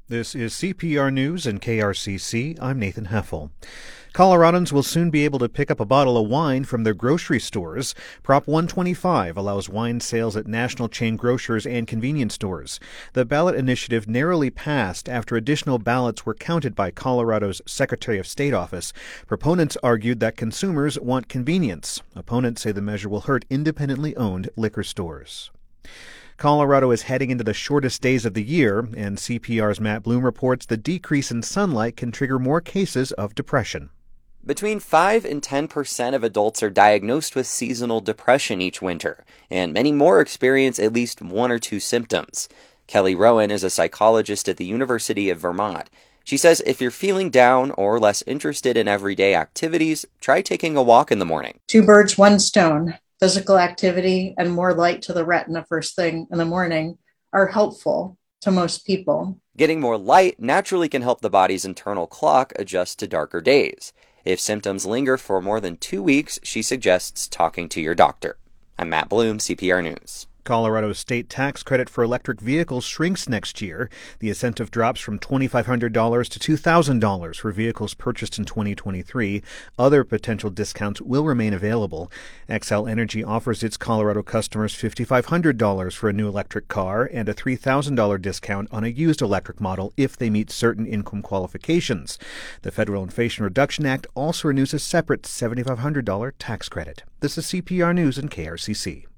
This is CPR News and KRCC. I'm Nathan Heffel. Coloradans will soon be able to pick up a bottle of wine from their grocery stores. Prop 125 allows wine sales at national chain grocers and convenience stores. The ballot initiative narrowly passed after additional ballots were counted by Colorado's Secretary of State office. Proponents argued that consumers want convenience. Opponents say the measure will hurt independently owned liquor stores. Colorado is heading into the shortest days of the year, and CPR's Matt Bloom reports the decrease in sunlight can trigger more cases of depression. Between 5 and 10% of adults are diagnosed with seasonal depression each winter, and many more experience at least one or two symptoms. Kelly Rowan is a psychologist at the University of Vermont. She says if you're feeling down or less interested in everyday activities, try taking a walk in the morning. Two birds, one stone. Physical activity and more light to the retina first thing in the morning are helpful to most people. Getting more light naturally can help the body's internal clock adjust to darker days. If symptoms linger for more than 2 weeks, she suggests talking to your doctor. I'm Matt Bloom, CPR News. Colorado's state tax credit for electric vehicles shrinks next year. The incentive drops from $2,500 to $2,000 for vehicles purchased in 2023. Other potential discounts will remain available. Xcel Energy offers its Colorado customers $5,500 for a new electric car and a $3,000 discount on a used electric model if they meet certain income qualifications. The Federal Inflation Reduction Act also renews a separate $7,500 tax credit. This is CPR News and KRCC.